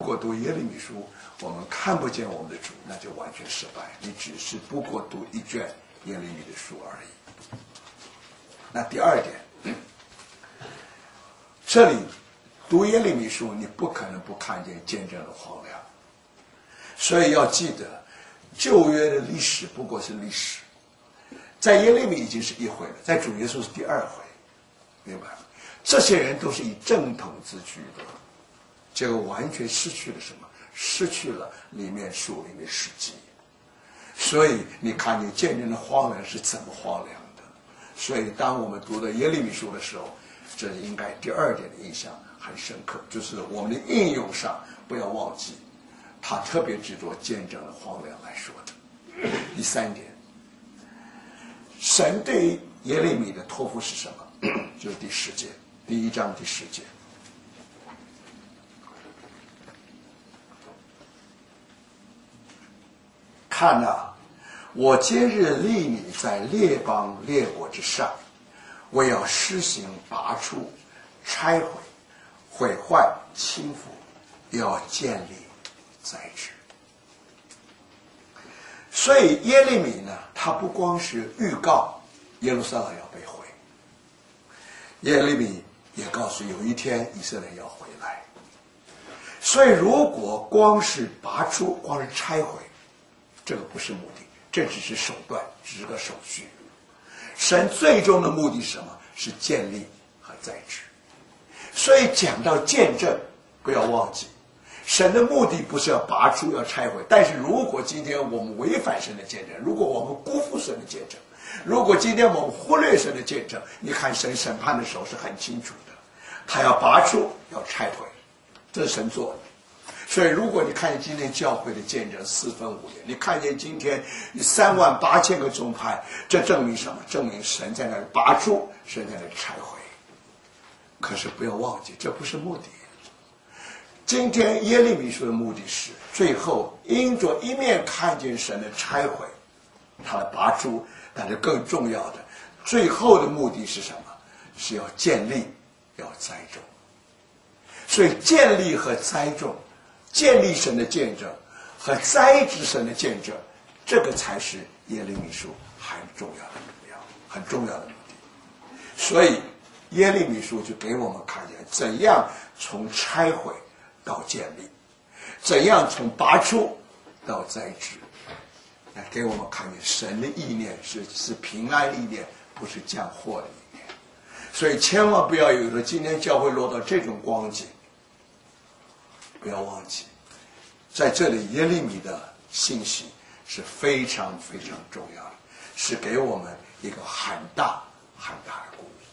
过读耶利米书，我们看不见我们的主，那就完全失败。你只是不过读一卷耶利米的书而已。那第二点，这里读耶利米书，你不可能不看见见证的荒凉，所以要记得，旧约的历史不过是历史，在耶利米已经是一回了，在主耶稣是第二回，明白吗？这些人都是以正统自居的，结果完全失去了什么？失去了里面属灵的实际。所以你看见见证的荒凉是怎么荒凉的。所以当我们读的耶利米书的时候，这应该第二点的印象很深刻，就是我们的应用上不要忘记，他特别执着见证的荒凉来说的。第三点，神对耶利米的托付是什么？就是第10节，第1章第10节。看啊，我今日立你在列邦列国之上，我要施行拔出、拆毁、毁坏、倾覆，要建立、栽植。所以耶利米呢，他不光是预告耶路撒冷要被毁，耶利米也告诉有一天以色列要回来。所以如果光是拔出，光是拆毁，这个不是目的，这只是手段，只是个手续。神最终的目的是什么？是建立和栽植。所以讲到见证，不要忘记，神的目的不是要拔出要拆毁，但是如果今天我们违反神的见证，如果我们辜负神的见证，如果今天我们忽略神的见证，你看神审判的时候是很清楚的，他要拔出要拆毁，这是神做的。所以如果你看见今天教会的见证4分5裂，你看见今天38000个宗派，这证明什么？证明神在那里拔出，神在那里拆毁。可是不要忘记，这不是目的。今天耶利米书的目的是最后因着一面看见神的拆毁，他的拔出，但是更重要的最后的目的是什么？是要建立，要栽种。所以建立和栽种，建立神的见证和栽植神的见证，这个才是耶利米书很重要的目标，很重要的目的。所以耶利米书就给我们看见怎样从拆毁到建立，怎样从拔出到栽植，给我们看见神的意念是平安意念，不是降祸的意念。所以千万不要有了今天教会落到这种光景，不要忘记，在这里耶利米的信息是非常非常重要的，是给我们一个很大很大的鼓励。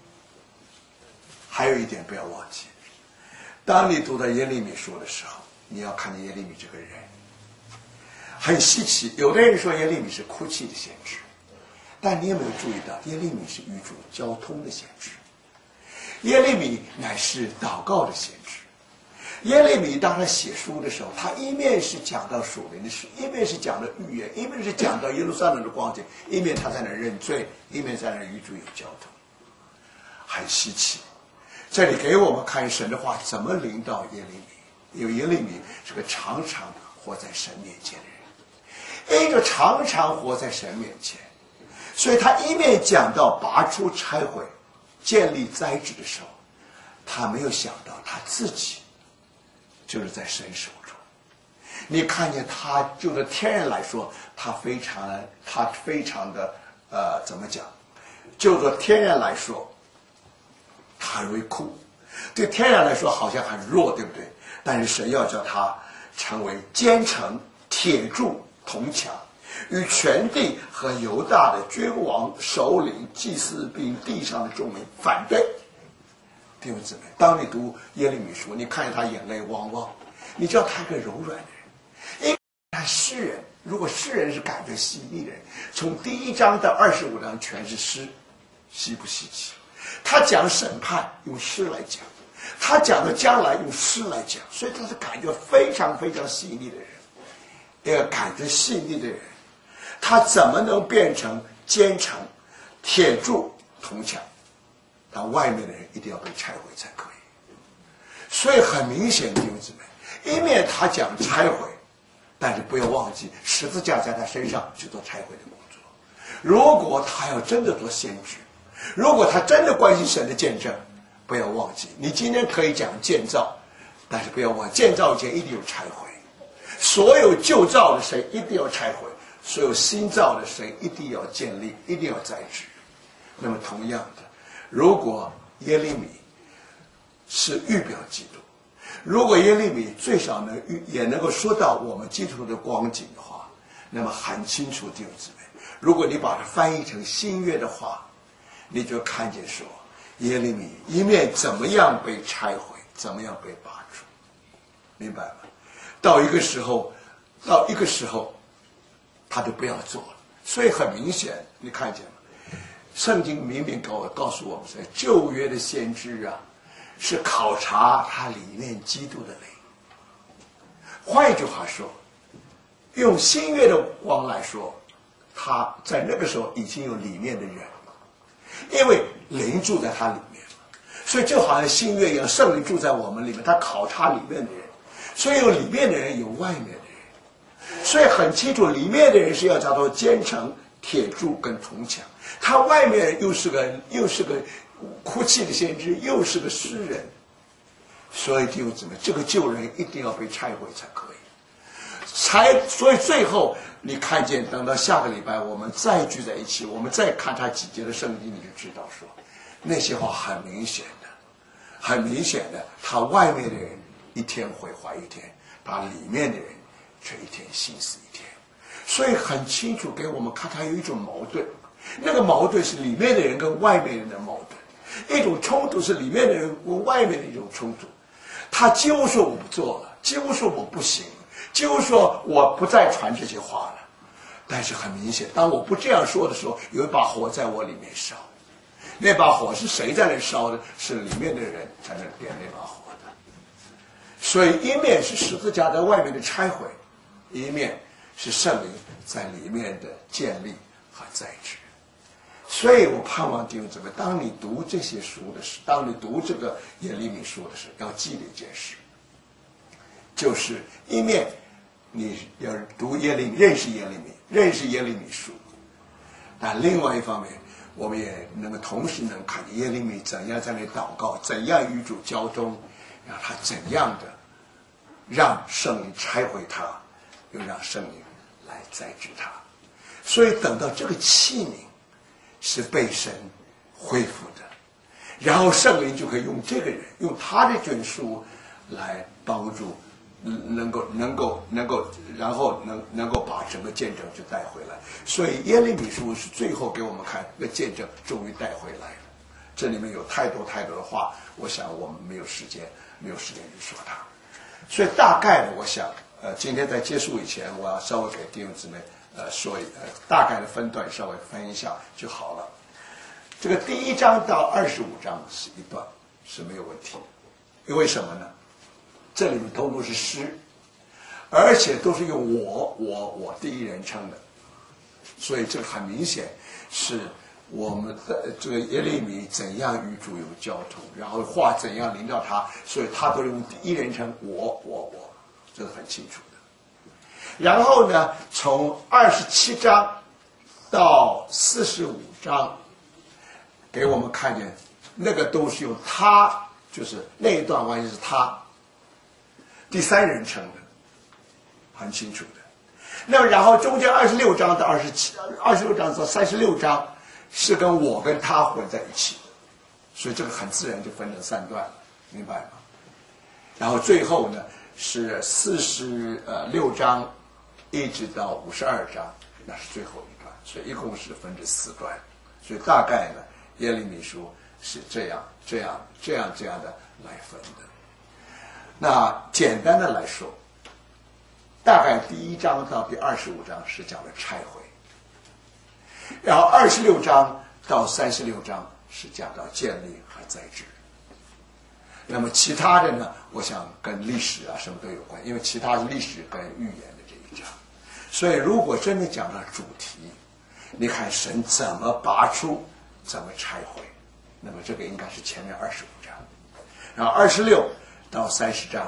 还有一点不要忘记，当你读到耶利米书的时候，你要看见耶利米这个人很稀奇。有的人说耶利米是哭泣的先知，但你有没有注意到耶利米是与主交通的先知？耶利米乃是祷告的先知。耶利米当他写书的时候，他一面是讲到属灵的事，一面是讲到预言，一面是讲到耶路撒冷的光景，一面他在那认罪，一面在那与主有交通，很稀奇。这里给我们看神的话怎么临到耶利米，因为耶利米是个常常活在神面前的人，因着常常活在神面前，所以他一面讲到拔出、拆毁、建立、栽植的时候，他没有想到他自己就是在神手中。你看见他，就是天然来说，他非常的怎么讲？就说天然来说，他很容易哭。对天然来说好像很弱，对不对？但是神要叫他成为坚城、铁柱、铜墙，与全地和犹大的君王、首领、祭司并地上的众民反对。弟兄姊妹，当你读耶利米书，你看见他眼泪汪汪，你知道他是个柔软的人。因为他诗人，如果诗人是感觉细腻的人，从第1章到25章全是诗，稀不稀奇？他讲审判用诗来讲，他讲的将来用诗来讲，所以他是感觉非常非常细腻的人。一个感觉细腻的人，他怎么能变成坚城、铁柱、铜墙？他外面的人一定要被拆毁才可以。所以很明显，弟兄姊妹， 一面他讲拆毁，但是不要忘记十字架在他身上去做拆毁的工作。如果他要真的做先知，如果他真的关心神的见证，不要忘记，你今天可以讲建造，但是不要忘记建造以前一定有拆毁。所有旧造的神一定要拆毁，所有新造的神一定要建立，一定要栽植。那么同样的，如果耶利米是预表基督，如果耶利米最少也能够说到我们基督徒的光景的话，那么很清楚弟兄姊妹，如果你把它翻译成新约的话，你就看见说耶利米一面怎么样被拆毁，怎么样被拔除，明白吗？到一个时候他就不要做了。所以很明显，你看见吗？圣经明明告诉我们说，旧约的先知啊，是考察他里面基督的灵。换一句话说，用新约的光来说，他在那个时候已经有里面的人了，因为灵住在他里面了。所以就好像新约一样，圣灵住在我们里面，他考察里面的人。所以有里面的人，有外面的人，所以很清楚，里面的人是要叫做坚城、铁柱跟铜墙，他外面又是个哭泣的先知，又是个诗人。所以弟兄姊妹，这个旧人一定要被拆毁才可以。所以最后你看见，等到下个礼拜我们再聚在一起，我们再看他几节的圣经，你就知道说那些话很明显的，他外面的人一天毁坏一天，他里面的人却一天心思一天。所以很清楚给我们看，他有一种矛盾，那个矛盾是里面的人跟外面人的矛盾，一种冲突是里面的人跟外面的一种冲突。他几乎说我不做了，几乎说我不行，几乎说我不再传这些话了。但是很明显，当我不这样说的时候，有一把火在我里面烧。那把火是谁在那烧的？是里面的人在那点那把火的。所以一面是十字架在外面的拆毁，一面是圣灵在里面的建立和栽植。所以我盼望弟兄姊妹，当你读这些书的时候，当你读这个耶利米书的时候，要记得一件事，就是一面你要读耶利米，认识耶利米书，但另外一方面，我们也能够同时能看见耶利米怎样在那祷告，怎样与主交通，让他怎样的让圣灵拆毁他，又让圣灵来栽植他。所以等到这个器皿是被神恢复的，然后圣灵就可以用这个人，用他的卷书来帮助，能够，然后能够把整个见证就带回来。所以耶利米书是最后给我们看，这个见证终于带回来了。这里面有太多的话，我想我们没有时间去说它。所以大概的，我想，今天在结束以前，我要稍微给弟兄姊妹说大概的分段稍微分一下就好了。这个第1章到25章是一段是没有问题的，因为什么呢？这里面都是诗，而且都是用我第一人称的，所以这个很明显是我们的这个耶利米怎样与主有交通，然后话怎样临到他，所以他都是用第一人称我，这是很清楚的。然后呢，从27章到45章，给我们看见那个都是用他，就是那一段关系是他第三人称的，很清楚的。那么然后中间26章到26章到36章是跟我跟他混在一起的，所以这个很自然就分成3段了，明白吗？然后最后呢是46章一直到52章，那是最后一段，所以一共是分成4段。所以大概呢，耶利米书是这样的来分的。那简单的来说，大概第1章到第25章是讲的拆毁，然后26章到36章是讲到建立和栽植。那么其他的呢，我想跟历史什么都有关，因为其他是历史跟预言的这一章。所以如果真的讲到主题，你看神怎么拔出，怎么拆毁，那么这个应该是前面25章，然后26到30章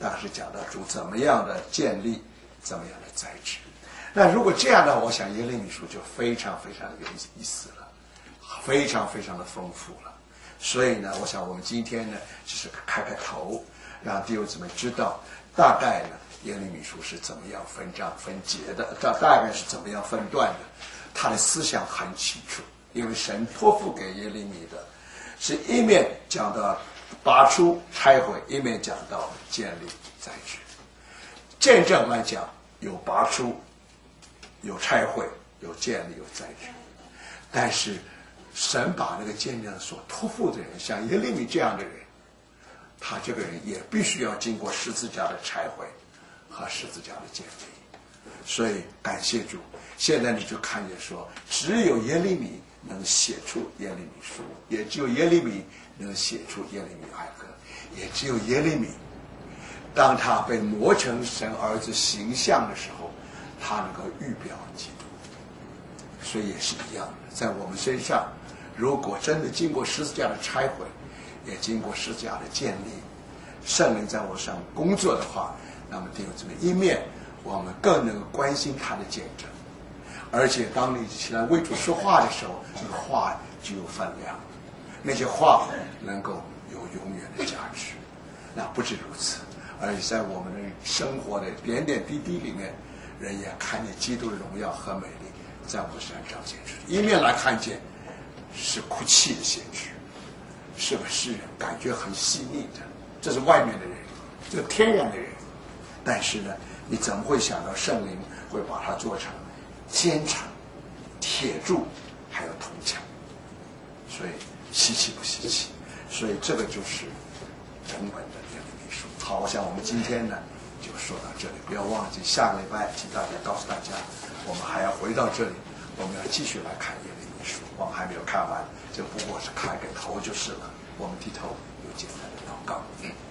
当时讲到主怎么样的建立，怎么样的栽植。那如果这样呢，我想耶利米书就非常非常有意思了，非常非常的丰富了。所以呢，我想我们今天呢，就是开头，让弟兄姊妹知道大概呢耶利米书是怎么样分章分节的，大概是怎么样分段的。他的思想很清楚，因为神托付给耶利米的是一面讲到拔出拆毁，一面讲到建立栽植。见证来讲，有拔出，有拆毁，有建立，有栽植。但是神把那个见证所托付的人，像耶利米这样的人，他这个人也必须要经过十字架的拆毁和十字架的建立。所以感谢主，现在你就看见说，只有耶利米能写出耶利米书，也只有耶利米能写出耶利米哀歌，也只有耶利米，当他被磨成神儿子形象的时候，他能够预表基督。所以也是一样的，在我们身上，如果真的经过十字架的拆毁，也经过十字架的建立，圣灵在我身上工作的话，那么弟兄姊妹，一面我们更能关心他的见证，而且当你起来为主说话的时候，这个话就有分量，那些话能够有永远的价值。那不止如此，而且在我们的生活的点点滴滴里面，人也看见基督的荣耀和美丽在我们身上彰显出。一面来看见是哭泣的先知，是个诗人，感觉很细腻的，这是外面的人，这个天然的人。但是呢，你怎么会想到圣灵会把它做成坚强、铁柱，还有铜墙？所以稀奇不稀奇？所以这个就是整本的耶利米书。好，我想我们今天呢就说到这里，不要忘记下个礼拜，请大家告诉大家，我们还要回到这里，我们要继续来看耶利米书。我们还没有看完，这不过是开个头就是了。我们低头有简单的祷告。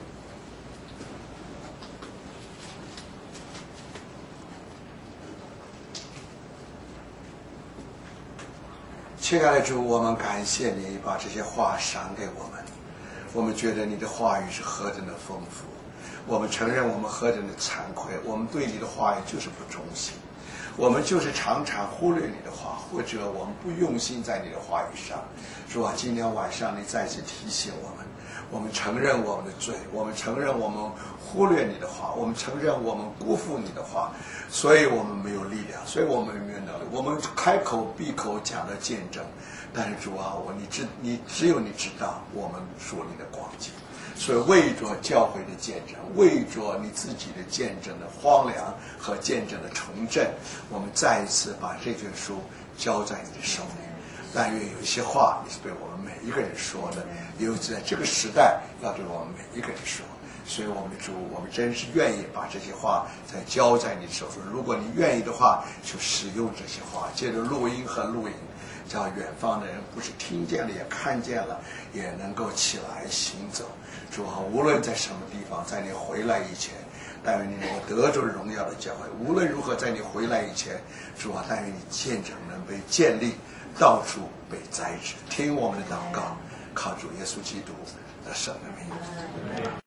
亲爱的主，我们感谢你把这些话赏给我们，我们觉得你的话语是何等的丰富，我们承认我们何等的惭愧，我们对你的话语就是不忠心，我们就是常常忽略你的话，或者我们不用心在你的话语上。主啊，今天晚上你再次提醒我们，我们承认我们的罪，我们承认我们忽略你的话，我们承认我们辜负你的话，所以我们没有力量，所以我们没有能力，我们开口闭口讲的见证，但是主啊，你只有你知道我们属你的光景，所以为着教会的见证，为着你自己的见证的荒凉和见证的重振，我们再一次把这卷书交在你的手里。但愿有一些话你是对我们每一个人说的，尤其在这个时代要对我们每一个人说。所以我们的主，我们真是愿意把这些话再交在你的手中。如果你愿意的话，就使用这些话，借着录音和录影，叫远方的人不是听见了也看见了，也能够起来行走。主啊，无论在什么地方，在你回来以前，但愿你能够得着荣耀的教会。无论如何，在你回来以前，主啊，但愿你见证能被建立，到处被栽植。听我们的祷告，靠主耶稣基督的圣名。